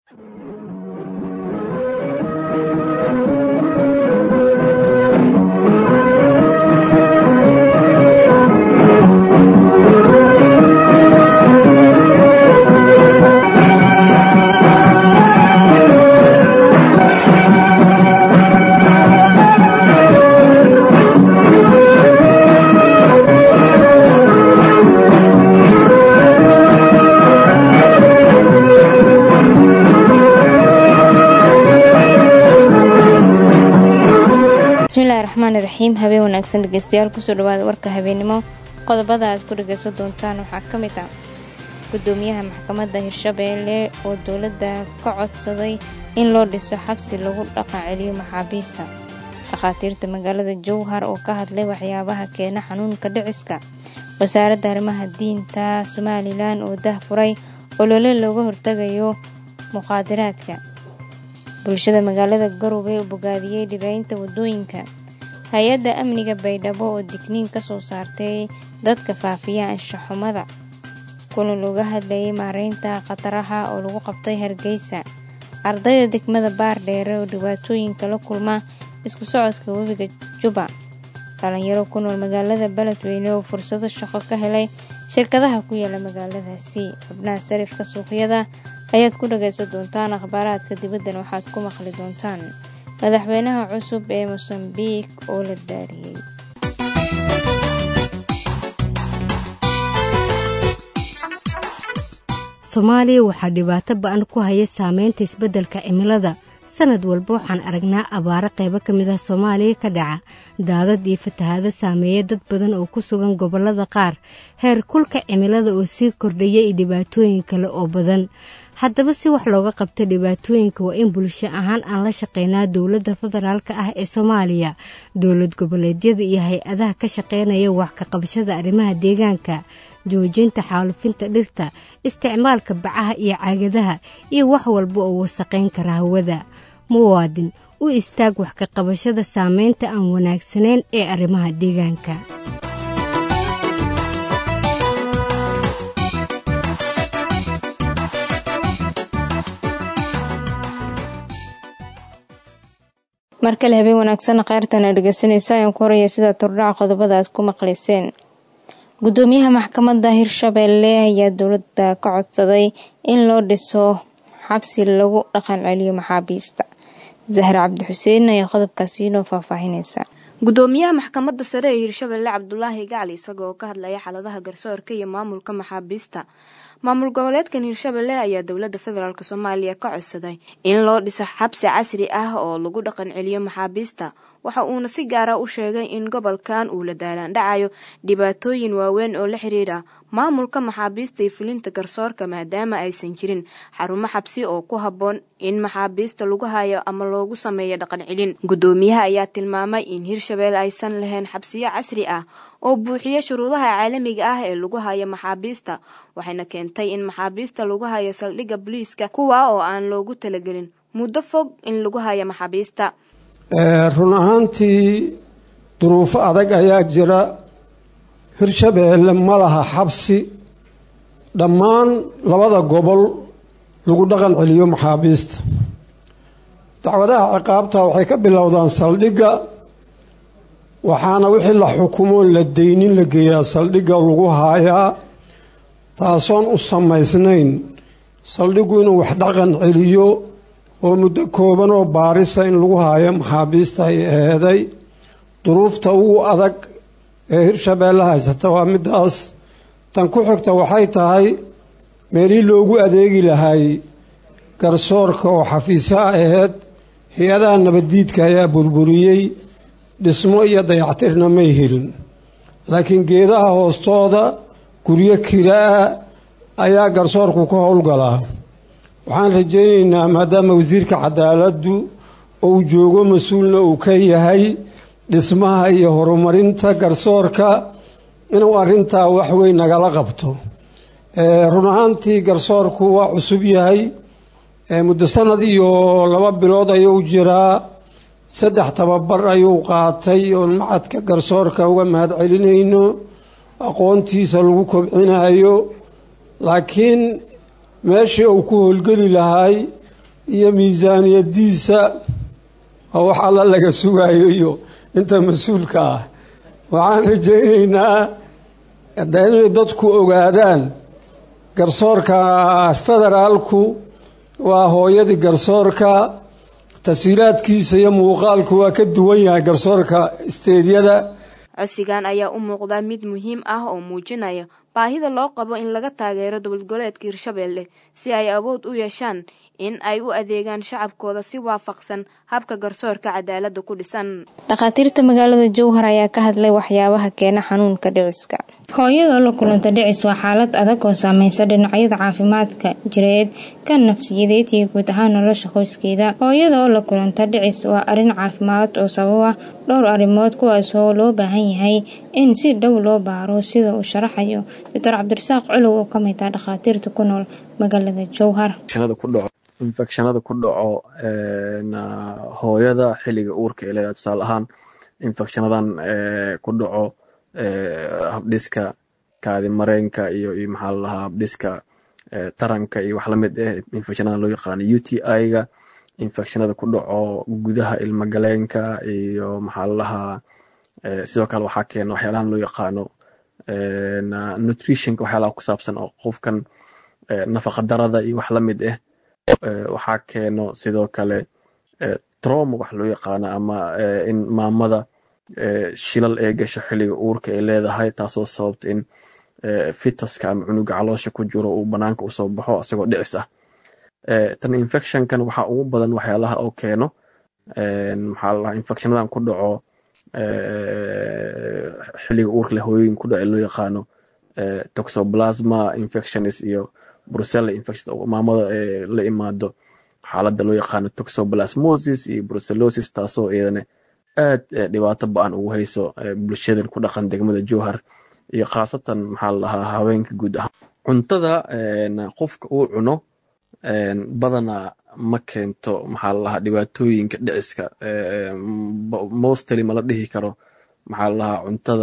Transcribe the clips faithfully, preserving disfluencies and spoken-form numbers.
bismillahirrahmanirrahiim habeen wanaagsan dhageystayaal ku soo dhawaada warka habeenimo qodobada aad ku dhageysan doontaan waxaa ka mid ah gudoomiyaha maxkamadda Hirshabeelle oo dowladda ka codsaday in loo dhiso xabsi lagu dhaqan celiyo maxaabiista dhaqaatiirta magaalada Jowhar oo ka hadlay waxyaabaha keena xanuunka dhiciska wasaaradda arrimaha diinta Soomaaliland oo dahfuray olole looga hortagayo muqaadaraadka bulshada magaalada Garowe oo bogaadiyay dhiraynta wadooyinka hay'adda amniga Baydhabo oo digniin ka soo saartay dadka faafiya anshaxumada kulan looga hadlayay maareynta khataraha oo lagu qabtay Hargeysa ardayda degmada Baardheere oo dhibaatooyinka la kulma isku socodka webiga Juba dhalinyaro ku nool magaalada Beledweyne oo fursado shaqo ka helay shirkadaha ku yaala magaaladaasi xubnaha sarifka suuqyada ayaad ku dhageysan doontaan akhbaaraadka dibadda waxaad ku maqli doontaan madaxweynaha cusub ee Mozambique oo la dhaariyay Soomaaliya waxaa dhibaato ba'an ku haya saameynta isbeddelka cimilada sanad walba waxaan aragnaa abaaro qaybo ka mid ah Soomaaliya ka dhaca daadad iyo fatahaado saameeya dad badan oo ku sugan gobollada qaar heer kulka cimilada oo sii kordhaya iyo dhibaatooyin kale oo badan haddaba si wax looga qabto dhibaatooyinka waa in bulsho ahaan aan la shaqeynaa dowladda federaalka ah ee Soomaaliya dowlad goboleedyada iyo hay-adaha ka shaqeynaya wax ka qabashada arrimaha deegaanka joojinta xaalufinta dhirta isticmaalka bacaha iyo caagadaha iyo wax walba oo wasaqeyn kara hawada muwaadin u istaag wax ka qabashada saameynta aan wanaagsaneyn ee arrimaha deegaanka markale habeen wanaagsan qaartana dhageysanaysa ayaan ku horaya sida tordhaca qodobada aad ku maqleyseen gudoomiyaha maxkamadda Hirshabeelle ayaa dowladda ka codsaday in loo dhiso xabsi lagu dhaqan celiyo maxaabiista Zahra Cabdi Xuseen ayaa qodobkaasi inoo faahfaahinaysa gudoomiyaha maxkamadda sare ee Hirshabeelle Cabdullaahi Gacli isagoo ka hadlaya xaaladaha garsoorka iyo maamulka maxaabiista maamul goboleedkan Hirshabeelle ayaa dowladda federaalka Soomaaliya ka codsaday in loo dhiso xabsi casri ah oo lagu dhaqan celiyo maxaabiista waxa uuna si gaar ah u sheegay in gobolkan uu la daalaan dhacayo dhibaatooyin waaweyn oo la xiriira maamulka maxaabiista iyo fulinta garsoorka maadaama aysan jirin xarumo xabsi oo ku habboon in maxaabiista lagu hayo ama loogu sameeyo dhaqan celin gudoomiyaha ayaa tilmaamay in Hirshabeelle aysan lahayn xabsiyo casri ah oo buuxiya shuruudaha caalamiga ah ee lagu hayo maxaabiista waxayna keentay in maxaabiista lagu hayo saldhigga booliiska kuwa oo aan loogu talagelin muddo fog in lagu hayo maxaabiista run ahaantii duruufo adag ayaa jira Hirshabeelle ma laha xabsi dhammaan labada gobol lagu dhaqan celiyo maxaabiista dacwadaha ciqaabta waxay ka bilowdaan saldhigga waxaana wixii la xukumo la deynin la geeyaa saldhigga lagu haayaa taasoon u samaysnayn saldhiggu inuu wax dhaqan celiyo oo muddo kooban oo baarisa in lagu haayo maxaabiista ay eeday duruufta ugu adag ee Hirshabeelle haysata waa midaas tan ku xigta waxay tahay meelii loogu adeegi lahay garsoorka oo xafiisa ahayd hay-adaha nabaddiidka ayaa burburiyey dhismo iyo dayactirna may helin laakiin geedaha hoostooda guryo kiraa ayaa garsoorku ka howlgalaa waxaan rajaynaynaa maadaama wasiirka cadaaladdu uu joogo mas-uulna uu ka yahay dhismaha iyo horumarinta garsoorka inuu arrintaa wax weyn nagala qabto run ahaantii garsoorku waa cusub yahay muddo sanad iyo laba bilood ayuu jiraa saddex tababar ayuu qaatay oo macadka garsoorka uga mahad celinayno aqoontiisa lagu kobcinayo laakiin meeshii uu ku howlgeli lahay iyo miisaaniyadiisa oo wax alla laga sugayo iyo inta mas-uulka ah waxaan rajaynaynaa inay dadku ogaadaan garsoorka federaalku waa hooyadii garsoorka tasiilaadkiisa iyo muuqaalku waa ka duwan yahay garsoorka isteedyada. codsigan ayaa u muuqda mid muhiim ah oo muujinaya baahida loo qabo in laga taageero dowlad goboleedka Hirshabelle si ay awood u yeeshaan in ay u adeegaan shacabkooda si waafaqsan habka garsoorka cadaaladda ku dhisan. dhaqaatiirta magaalada Jowhar ayaa ka hadlay waxyaabaha keena xanuunka dhiciska. hooyada la kulanta dhicis waa xaalad adag oo saameysa dhinacyada caafimaadka jireed, kan nafsiyadeed iyo guud ahaan nolosha qoyskeeda. hooyada oo la kulanta dhicis waa arrin caafimaad oo sababa dhowr arrimood kuwaas oo loo baahan yahay in si dhow loo baaro sida uu sharaxayo Doctor Cabdirasaaq Culuw oo ka mid ah dhaqaatiirta ku nool magaalada Jowhar. infekshanada ku dhaco hooyada xilliga uurka ee leedahay tusaale ahaan infekshanadan ku dhaco habdhiska kaadi mareenka iyo iyo maxaa la lahaa habdhiska taranka iyo wax la mid ah infekshanadan loo yaqaan U T I-ga infekshanada ku dhaco gudaha ilma galeenka iyo maxaa la lahaa sidoo kale waxaa keena waxyaalahan loo yaqaano nutritionka waxyaalaha ku saabsan oo qofkan nafaqa darada iyo wax la mid ah waxaa keeno sidoo kale trauma wax loo yaqaano ama in maamada shilal ee gasho xilliga uurka ay leedahay taasoo sababta in fitaska ama cunuga caloosha ku jiro uu banaanka usoo baxo isagoo dhicis ah. tan infectionkan waxaa ugu badan waxyaalaha oo keeno maxaa la dhahaa infectionadan ku dhaco xilliga uurka leh hooyooyin ku dhaco loo yaqaano toxoplasma infections iyo brucella infection oo maamada la imaado xaaladda loo yaqaano toxoplasmosis iyo brucellosis taasoo iyadana aad dhibaato ba'an ugu hayso bulshadan ku dhaqan degmada Jowhar iyo khaasatan maxaa la dhahaa haweenka guud ahaan. cuntada qofka uu cuno badanaa ma keento maxaa la dhahaa dhibaatooyinka dhiciska mostly ma la dhihi karo maxaa la dhahaa cuntada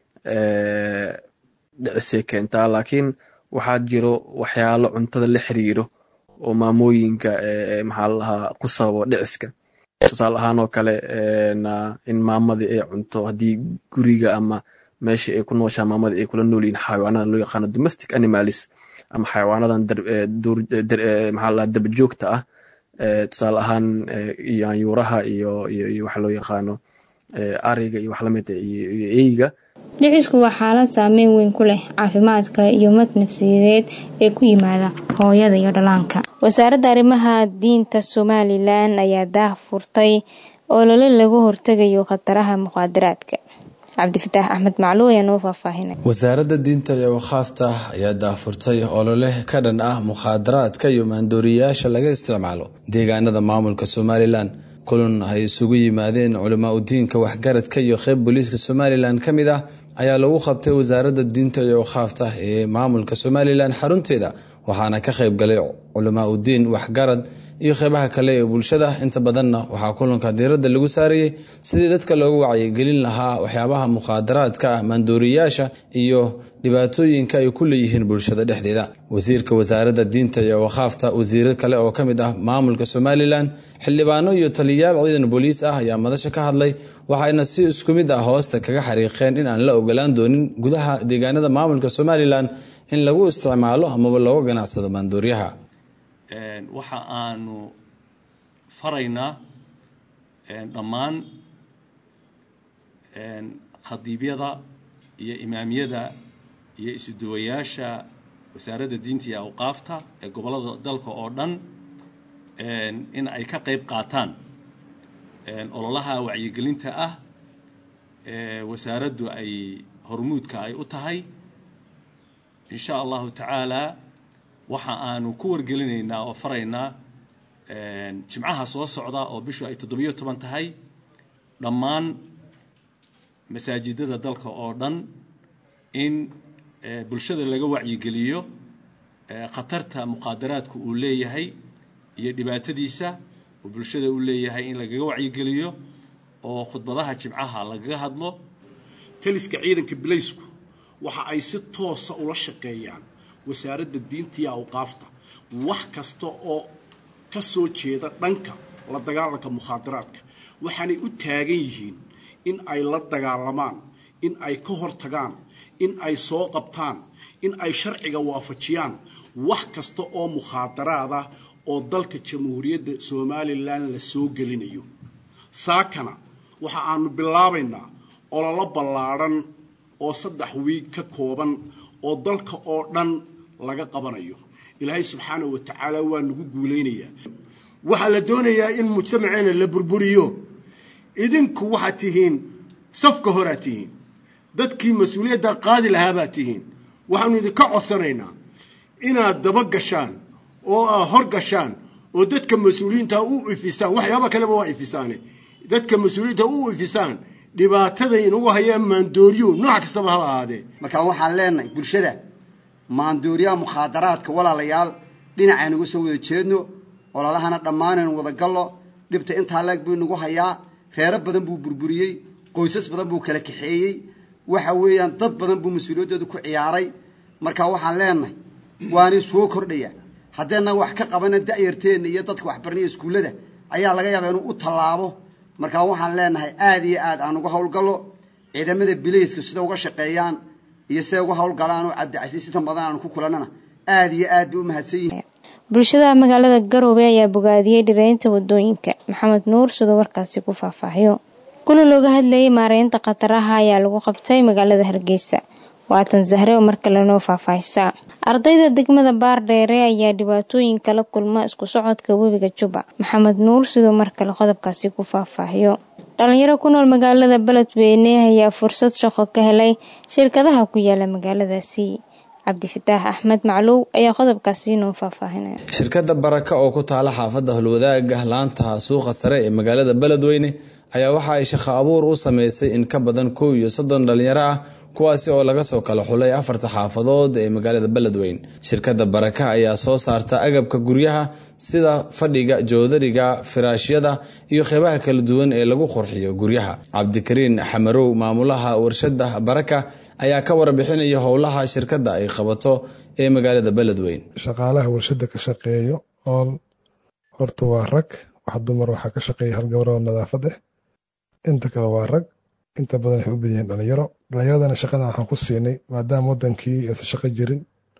dhicisay keentaa laakiin waxaa jiro waxyaalo cuntada la xiriiro oo maamooyinka maxaa la dhahaa ku sababa dhiciska. tusaale ahaan oo kale in maamadii ay cunto haddii guriga ama meesha ay ku nooshaa maamadii ay kula nool yihiin xayawaanada loo yaqaano domestic animals ama xayawaanadan maxaa la dhahaa dabajoogta ah tusaale ahaan yaanyuuraha iyo iyo waxa loo yaqaano ariga iyo wax la mid ah iyo eyga. dhicisku waa xaalad saameyn weyn ku leh caafimaadka iyo mid nafsiyadeed ee ku yimaada hooyada iyo dhalaanka. wasaaradda arrimaha diinta Somaliland ayaa daah furtay olole lagu hortagayo khataraha muqaadaraadka. Cabdifataax Axmed Macluw ayaa noo faahfaahinay. wasaaradda diinta iyo waqaafta ayaa daah furtay olole ka dhan ah muqaadaraadka iyo maandooriyaasha laga isticmaalo deegaanada maamulka Somaliland. kulan ay isugu yimaadeen culamaa u diinka waxgaradka iyo qayb booliiska Somaliland ka mid ah ayaa lagu qabtay wasaaradda diinta iyo waqaafta ee maamulka Somaliland xarunteeda waxaana ka qayb galay culamaa u diin waxgarad iyo qaybaha kale ee bulshada. inta badanna waxaa kulanka diiradda lagu saarayay sidii dadka loogu wacyigelin lahaa waxyaabaha muqaadaraadka ah maandooriyaasha iyo dhibaatooyinka ay ku leeyihiin bulshada dhexdeeda. wasiirka wasaaradda diinta iyo waqaafta wasiiro kale oo ka mid ah maamulka Somaliland xildhibaano iyo taliyayaal ciidan booliis ah ayaa madasha ka hadlay waxayna si isku mid ah hoosta kaga xariiqeen in aan la ogolaan doonin gudaha deegaanada maamulka Somaliland in lagu isticmaalo ama lagu ganacsado maandooriyaha. waxa aanu faraynaa dhammaan khadiibyada iyo imaamiyada iyo isuduwayaasha wasaaradda diinta iyo awqaafta ee gobolada dalka oo dhan in ay ka qayb qaataan ololaha wacyigelinta ah ee wasaaraddu ay hormuudka ay u tahay. insha allahu tacaala waxa aanu ku wargelinaynaa oo faraynaa jimcaha soo socda oo bishu ay toddobiyo toban tahay dhammaan masaajidada dalka oo dhan in bulshada laga wacyigeliyo khatarta muqaadaraadku uu leeyahay iyo dhibaatadiisa oo bulshada uu leeyahay in lagaga wacyigeliyo oo khudbadaha jimcaha lagaga hadlo. taliska ciidanka bilaysku waxa ay si toosa ula shaqeeyaan wasaaradda diinta iyo awqaafta wax kasta oo ka soo jeeda dhanka la dagaalanka mukhaadaraadka waxaanay u taagan yihiin in ay la dagaalamaan in ay ka hortagaan in ay soo qabtaan in ay sharciga waafajiyaan wax kasta oo mukhaadaraad ah oo dalka jamhuuriyadda Soomaaliland la soo gelinayo saakana waxa aanu bilaabaynaa ololo ballaaran oo saddex wiig ka kooban oo dalka oo dhan laga qabanayo ilaahay subxaanahu wa ta'aala waa nagu guuleynaya waxa la doonayaa in mujtamaceena la burburiyo idinku waxa tihiin safka hore tihiin dadkii mas'uuliyadda qaadi lahaa baa tihiin waxaanu idinka codsanaynaa inaad daba gashaan oo ah hor gashaan oo dadka mas'uuliyiinta u ifisaan waxyaabo kale waa ifisaane dadka mas'uuliyiinta u ifisaan dhibaatada inagu hayaan maandooriyo nooc kasta ba ha ahaadee marka waxaan leenahay bulshada maandooriyaha mukhaadaraadka walaalayaal dhinacaynu uga soo wada jeedno ololahana dhammaanaynu wada gallo dhibta intaa leeg buu nagu hayaa reero badan buu burburiyey qoysas badan buu kala kaxeeyey waxa weeyaan dad badan buu mas'uuliyadooda ku ciyaaray marka waxaan leenahay waana soo kordhaya haddana wax ka qabana da'yarteen iyo dadka waxbarnay iskuulada ayaa laga yaabaa inuu u tallaabo marka waxaan leenahay aad iyo aad aan uga hawlgallo ciidamada bilayska sida uga shaqeeyaan iyo sida uga hawlgalaan oo cabdicasiis inta badan aan ku kulanana aad iyo aad u mahadsan yihiin bulshada magaalada Garowe ayaa bogaadiyay dhireynta wadooyinka Maxamed Nuur sidoo warkaasi ku faahfaahiyo kulan looga hadlayay maareynta qataraha ayaa lagu qabtay magaalada Hargeysa waatan Zahre oo markale noo faahfaahisa ardayda degmada Baardheere ayaa dhibaatooyin kala kulma isku socodka webiga Juba Maxamed Nuur sidoo markale qodobkaasi ku faahfaahiyo dhalinyaro ku nool magaalada Beledweyne ayaa fursad shaqo ka helay shirkadaha ku yaala magaaladaasi Cabdi Fataax Ahmed Macluw ayaa qodobkaasi noo faahfaahinaya shirkadda Baraka oo ku taala xaafadda Hulwadaaga laanta suuqa sare ee magaalada Beledweyne ayaa waxa ay shaqo abuur u sameysay in ka badan kow iyo soddon dhalinyaro ah kuwaasi oo laga soo kala xulay afarta xaafadood ee magaalada Beledweyne shirkadda Baraka ayaa soo saarta agabka guryaha sida fadhiga joodariga firaashyada iyo qaybaha kala duwan ee lagu qurxiyo guryaha Cabdikariin Xamarow maamulaha warshadda Baraka ayaa ka warbixinaya howlaha shirkadda ay qabato ee magaalada Beledweyne shaqaalaha warshadda ka shaqeeyo oo horta waa rag wax dumar waxa ka shaqeeya hal gabar oo nadaafad ah inta kale waa rag inta badan waxay u bidiyeen dhalinyaro dhalinyaradana shaqada waxaan ku siinay maadaama wadankii aysan shaqo jirin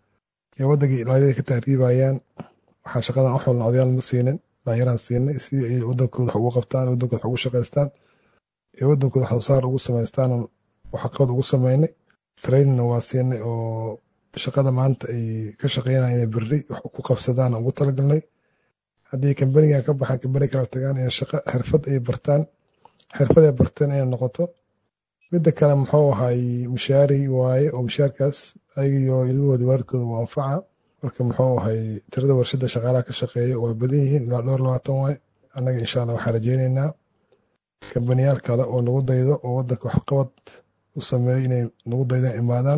iyo wadankii dhalinyarada ka tahriibayaan waxaan shaqadan u xulna odayaal ma siinin dhalinyaraan siinay si ay wadankooda wax ugu qabtaan wadankooda wax ugu shaqaystaan iyo wadankooda wax saar ugu samaystaan wax qabad ugu sameynay trainingna waa siinay oo shaqada maanta ay ka shaqeynayaan inay berri wax ku qabsadaan ugu talagalnay haddii kambaniga ka baxaan kambani kala tagaan in shaqo xirfad ay bartaan xirfad ay barteen inay noqoto midda kale muxuu ahay mushaari waaye oo mushaarkaas ayaga iyo ilmahooda waalidkooda waa anfaca marka muxuu ahay tirada warshadda shaqaalaha ka shaqeeya waa badan yihiin ilaa dhowr labaatan waaye annaga insha allah waxaan rajeynaynaa kambaniyaal kale oo nagu daydo oo waddanka waxqabad u sameeyo inay nagu daydaan imaadaan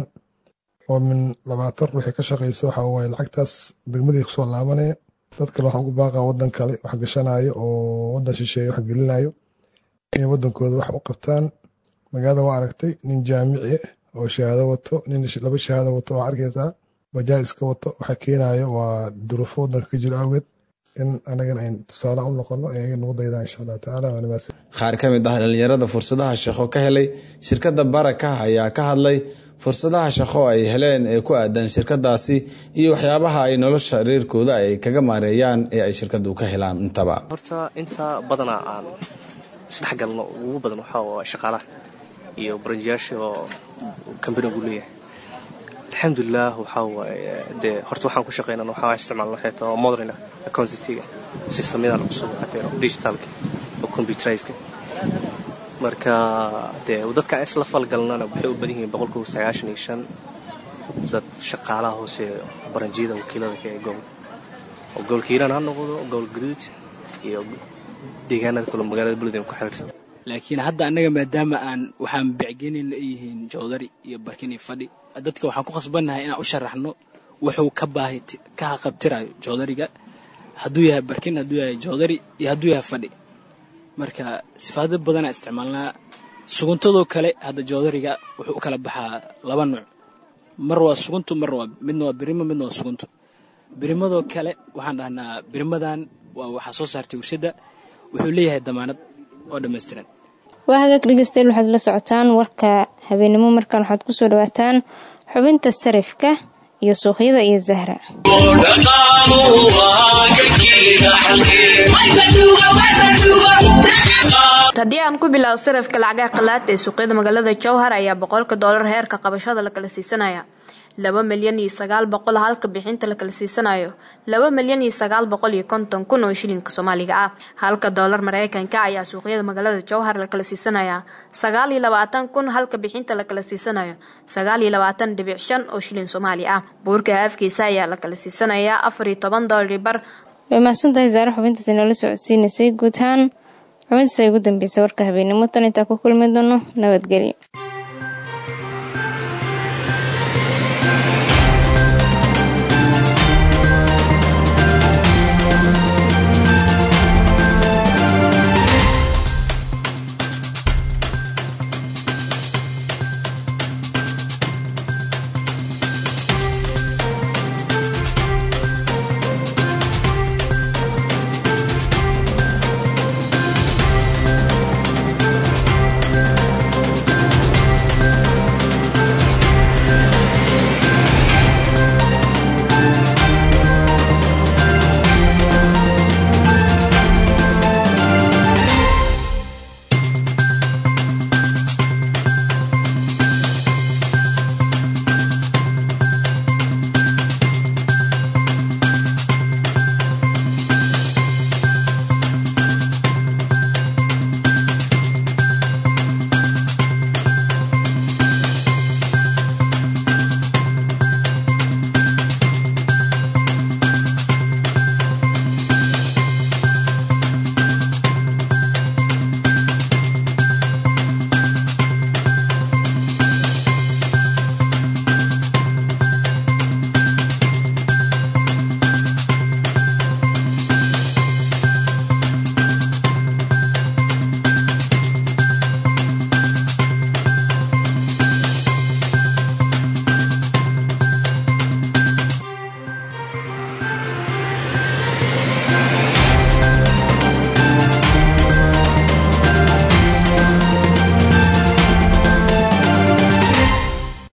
oo min labaatan ruuxii ka shaqeyso waxa waaye lacagtaas degmadii kusoo laabanaya dad kale waxaan ku baaqaa waddan kale wax gashanayo oo waddan shisheeye wax gelinayo inay waddankooda wax u qabtaan magaalada waa aragtay nin jaamici oo shahaado wato nin laba shahaado wato waa arkaysaa bajaaj iska wato waxa keenayo waa duruufo waddanka ka jiro awgeed in anagana aynu tusaale u noqono ee nagu daydaan insha allah tacaala waa nimaas qaar ka mid ah dhalinyarada fursadaha shaqo ka helay shirkadda Baraka ayaa ka hadlay fursadaha shaqo ay heleen ee ku aadan shirkadaasi iyo waxyaabaha ay nolosha reerkooda ay kaga maareeyaan ee ay shirkadu ka helaan intaba horta inta badana aan saddex galno ugu badan waxa waa shaqaalaha iyo barnaamijyaasha oo company-gu leeyahay alxamdulillah waxa waaye de horta waxaan ku shaqeynaa waxa aan isticmaalno xeeto modern accounting systemada cusub xataa digital oo computerized marka de dadka isla falgalnana waxay u badan yihiin boqolkiiba sagaashan iyo shan dad shaqaalaha hoose barnaamijyada wakiilada ka gobol oo gobolka Hiiraan ha noqdo gobol Gaduud iyo deegaanada kale magaalada Beledweyne ku xiriirsan laakiin hadda anaga maadaama aan waxaan bicgeynay leeyihiin joodari iyo barkini fadhi dadka waxaan ku qasbanahay inaan u sharaxno wuxuu ka baahi ka qabtirayo joodariga hadduu yahay barkin hadduu yahay joodari iyo hadduu yahay fadhi marka sifaado badan isticmaalnaa suguntadoo kale hadda joodariga wuxuu u kala baxaa laba nooc mar waa suguntu mar waa midna waa birimo midna waa suguntu birimadoo kale waxaan dhahnaa birimadan waa waxa soo saartay warshada wuxuu leeyahay damaanad oo dhameystiran. waa hagaag dhegeystayaal waxaad la socotaan warka habeenimo markaan waxaad ku soo dhawaataan xubinta sarifka iyo suuqyada iyo Zahra. haddii aan ku bilaabo sarifka lacagaha qalaad ee suuqyada magaalada Jowhar ayaa boqolka dollar heerka qabashada la kala siisanaya laba milyan iyo sagaal boqol halka bixinta la kala siisanayo laba milyan iyo sagaal boqol iyo konton kun oo shilinka Soomaaliga ah halka dollar Mareykanka ayaa suuqyada magaalada Jowhar la kala siisanaya sagaal iyo labaatan kun halka bixinta la kala siisanayo sagaal iyo labaatan dhibic shan oo shilin Soomaali ah buurka afkiisa ayaa la kala siisanaya afar iyo toban dollar bar. way maasantahay Zahra xubintaas inoo la socodsiinaysay guud ahaan xubintaas ugu dambeysay warka habeenimo tan inta ku kulmi doono nabadgelyo.